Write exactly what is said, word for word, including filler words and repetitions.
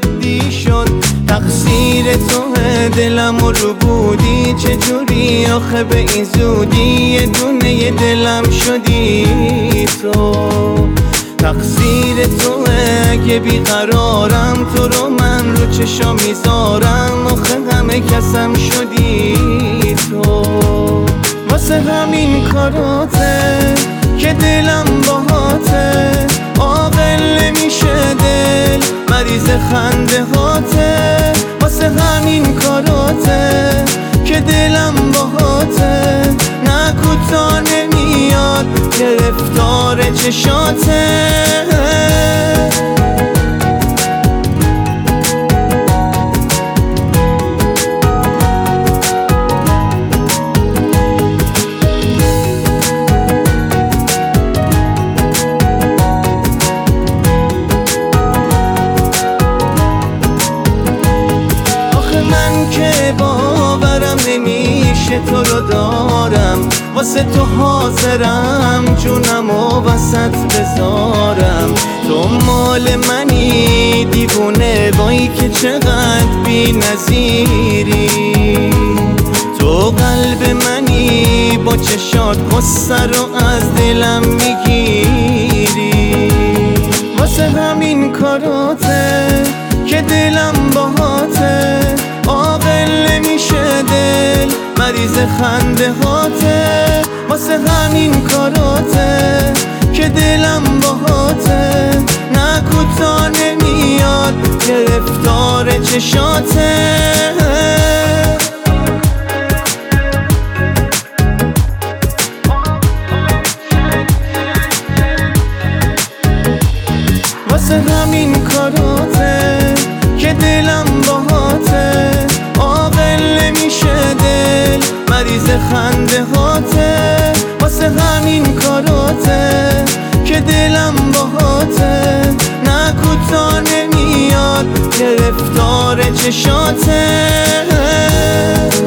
جدی شد. تقصیر توه دلم رو بودی، چجوری آخه به این زودی یه دونه دلم شدی تو. تقصیر توه که بیقرارم، تو رو من رو چشا میذارم، آخه همه کسم شدی تو. واسه همین کاراته که دلم باهاته، عاقل نمیشه دل مریض خنده هاته. واسه همین کاراته که دلم باهاته، نه کوتا نمیاد گرفتار چشاته. که باورم نمیشه تو رو دارم، واسه تو حاضرم جونم و وسط بذارم. تو مال منی دیوونه، وای که چقدر بی نظیری. تو قلب منی با چشات غصه رو از دلم میگیری. واسه همین کاراته که دلم باهاته، عاقل نمیشه دل مریض خنده هاته. واسه همین کاراته که دلم باهاته، نه کوتا نمیاد گرفتار چشاته. واسه همین کاراته که دلم باهاته، عاقل نمیشه دل مریض خنده هاته. واسه همین کاراته که دلم باهاته، نه کوتا نمیاد گرفتار چشاته.